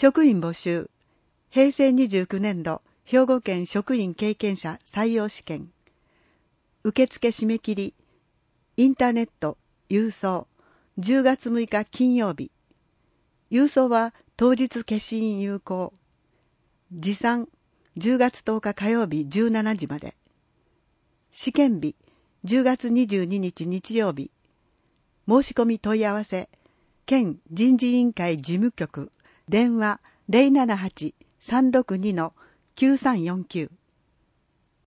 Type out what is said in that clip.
職員募集。平成29年度兵庫県職員経験者採用試験。受付締め切り。インターネット、郵送。10月6日金曜日。郵送は当日消印有効。持参10月10日火曜日17時まで。試験日10月22日日曜日。申し込み問い合わせ県人事委員会事務局電話 078-362-9349